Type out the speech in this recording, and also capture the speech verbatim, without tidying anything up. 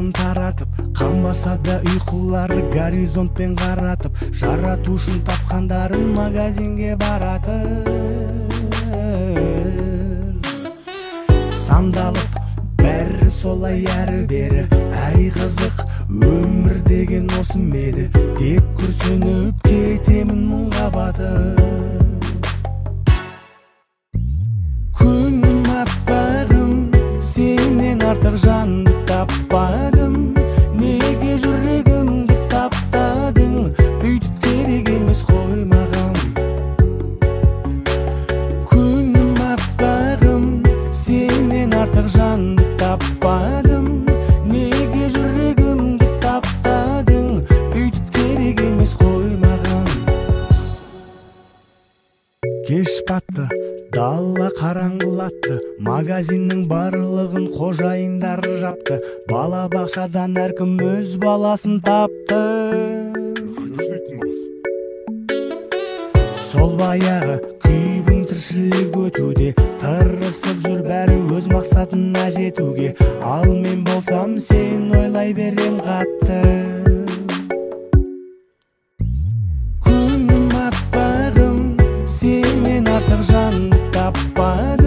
жалын таратып, қалмаса да ұйқылары горизонтпен қаратып, жаратушын тапқандарын магазинге баратып, сандалып бәрі солай әрі-бері. Әй қызық, өмір деген осы меді деп күрсініп кетемін мұңға батып. Күнім аппағым, сенен артық жанды таппадым. Неге жүрегімді таптадың, бүйтіп керек емес қой маған. Күнім аппағым, сенен артық жанды таппадым. Неге жүрегімді таптадың, бүйтіп керек емес қой маған. Кеш батты, дала қараңғылатты, магазиннің барлығын қожайындар жапты. Бала бақшадан әркім өз баласын тапты. Сол баяғы күйбің тіршілік өтуде, тырысып жүр бәрі өз мақсатына жетуге. Ал мен болсам сен ойлай берем қатты. Күнім аппағым, сенен артық жанды таппадым.